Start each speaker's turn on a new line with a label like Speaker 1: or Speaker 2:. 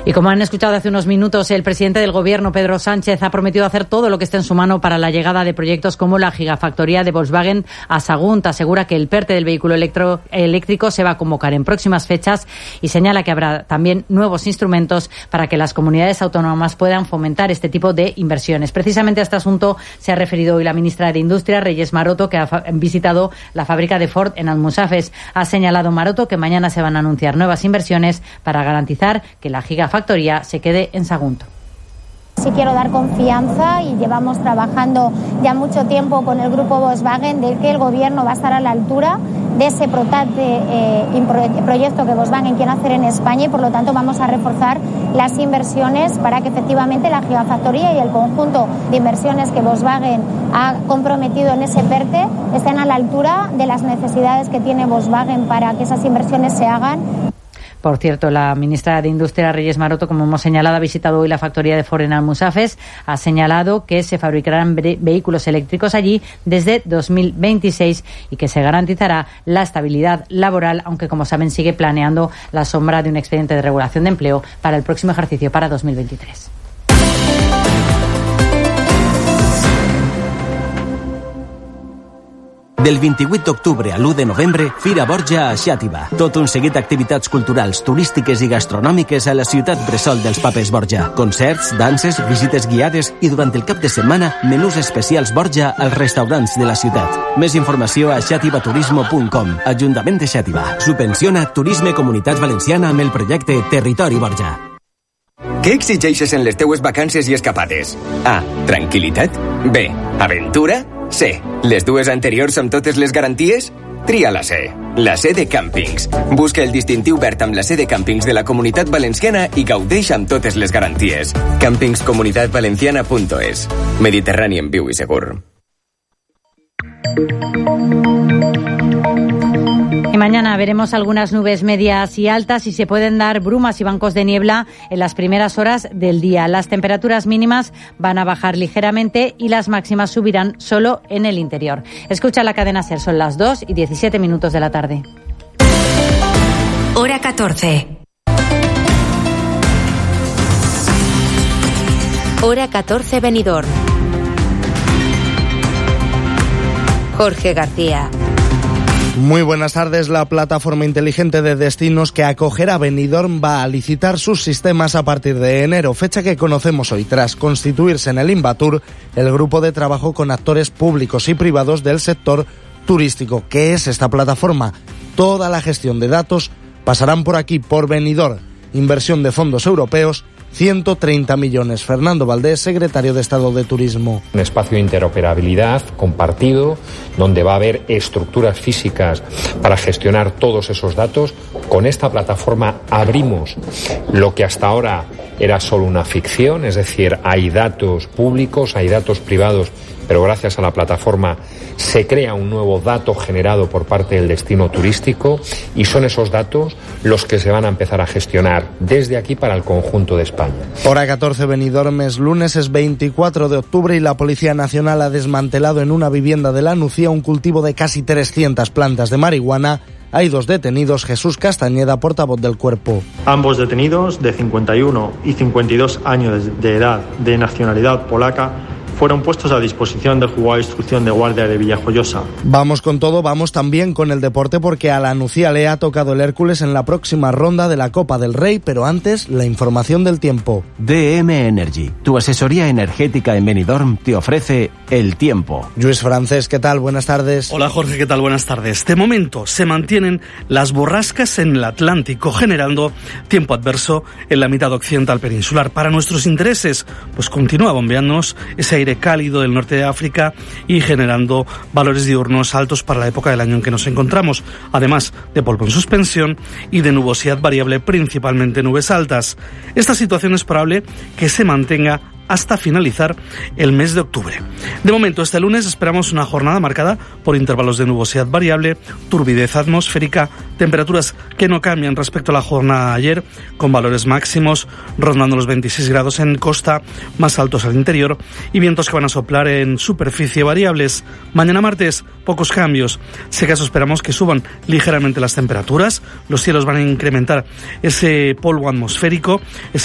Speaker 1: Y como han escuchado hace unos minutos, el presidente del Gobierno, Pedro Sánchez, ha prometido hacer todo lo que esté en su mano para la llegada de proyectos como la gigafactoría de Volkswagen a Sagunt. Asegura que el PERTE del vehículo eléctrico se va a convocar en próximas fechas y señala que habrá también nuevos instrumentos para que las comunidades autónomas puedan fomentar este tipo de inversiones. Precisamente a este asunto se ha referido hoy la ministra de Industria, Reyes Maroto, que ha visitado la fábrica de Ford en Almusafes. Ha señalado Maroto que mañana se van a anunciar nuevas inversiones para garantizar que la gigafactoría se quede en Sagunt.
Speaker 2: Sí quiero dar confianza y llevamos trabajando ya mucho tiempo con el grupo Volkswagen de que el Gobierno va a estar a la altura de ese proyecto que Volkswagen quiere hacer en España y por lo tanto vamos a reforzar las inversiones para que efectivamente la gigafactoría y el conjunto de inversiones que Volkswagen ha comprometido en ese PERTE estén a la altura de las necesidades que tiene Volkswagen para que esas inversiones se hagan.
Speaker 1: Por cierto, la ministra de Industria, Reyes Maroto, como hemos señalado, ha visitado hoy la factoría de Ford en Almusafes. Ha señalado que se fabricarán vehículos eléctricos allí desde 2026 y que se garantizará la estabilidad laboral, aunque, como saben, sigue planeando la sombra de un expediente de regulación de empleo para el próximo ejercicio, para 2023.
Speaker 3: Del 28 d'octubre a l'1 de novembre, Fira Borja a Xàtiva. Tot un seguit d'activitats culturals, turístiques i gastronòmiques a la ciutat bressol dels Papes Borja. Concerts, danses, visites guiades i durant el cap de setmana, menús especials Borja als restaurants de la ciutat. Més informació a xativaturismo.com. Ajuntament de Xàtiva. Subvenciona Turisme Comunitat Valenciana amb el projecte Territori Borja.
Speaker 4: Què exigeixes en les teues vacances i escapades? A. Tranquil·litat. B. Aventura. C. Les dues anteriors amb totes les garanties? Tria la C. La C de Càmpings. Busca el distintiu verd amb la C de Càmpings de la Comunitat Valenciana i gaudeix amb totes les garanties. Campingscomunitatvalenciana.es. Mediterrani en viu i segur.
Speaker 1: Y mañana veremos algunas nubes medias y altas y se pueden dar brumas y bancos de niebla en las primeras horas del día. Las temperaturas mínimas van a bajar ligeramente y las máximas subirán solo en el interior. Escucha la cadena SER, son las 2:17 de la tarde.
Speaker 5: Hora 14. Hora 14 Benidorm. Jorge García.
Speaker 6: Muy buenas tardes. La plataforma inteligente de destinos que acogerá Benidorm va a licitar sus sistemas a partir de enero, fecha que conocemos hoy. Tras constituirse en el Invatur el grupo de trabajo con actores públicos y privados del sector turístico. ¿Qué es esta plataforma? Toda la gestión de datos pasarán por aquí, por Benidorm. Inversión de fondos europeos, 130 millones. Fernando Valdés, secretario de Estado de Turismo.
Speaker 7: Un espacio de interoperabilidad compartido, donde va a haber estructuras físicas para gestionar todos esos datos. Con esta plataforma abrimos lo que hasta ahora era solo una ficción, es decir, hay datos públicos, hay datos privados, pero gracias a la plataforma se crea un nuevo dato generado por parte del destino turístico y son esos datos los que se van a empezar a gestionar desde aquí para el conjunto de España.
Speaker 6: Hora 14 Benidorm, es lunes, es 24 de octubre y la Policía Nacional ha desmantelado en una vivienda de La Nucía un cultivo de casi 300 plantas de marihuana. Hay 2 detenidos, Jesús Castañeda, portavoz del Cuerpo.
Speaker 8: Ambos detenidos, de 51 y 52 años de edad, de nacionalidad polaca, fueron puestos a disposición del juzgado de instrucción de guardia de Villajoyosa.
Speaker 6: Vamos con todo, vamos también con el deporte porque a la Nucía le ha tocado el Hércules en la próxima ronda de la Copa del Rey, pero antes la información del tiempo.
Speaker 3: DM Energy, tu asesoría energética en Benidorm, te ofrece el tiempo.
Speaker 6: Luis Francés, ¿qué tal? Buenas tardes.
Speaker 9: Hola Jorge, ¿qué tal? Buenas tardes. De momento se mantienen las borrascas en el Atlántico, generando tiempo adverso en la mitad occidental peninsular. Para nuestros intereses, pues continúa bombeándonos ese aire cálido del norte de África y generando valores diurnos altos para la época del año en que nos encontramos, además de polvo en suspensión y de nubosidad variable, principalmente nubes altas. Esta situación es probable que se mantenga hasta finalizar el mes de octubre. De momento, este lunes esperamos una jornada marcada por intervalos de nubosidad variable, turbidez atmosférica, temperaturas que no cambian respecto a la jornada de ayer, con valores máximos rondando los 26 grados en costa, más altos al interior, y vientos que van a soplar en superficie variables. Mañana martes, pocos cambios. Si acaso esperamos que suban ligeramente las temperaturas, los cielos van a incrementar ese polvo atmosférico,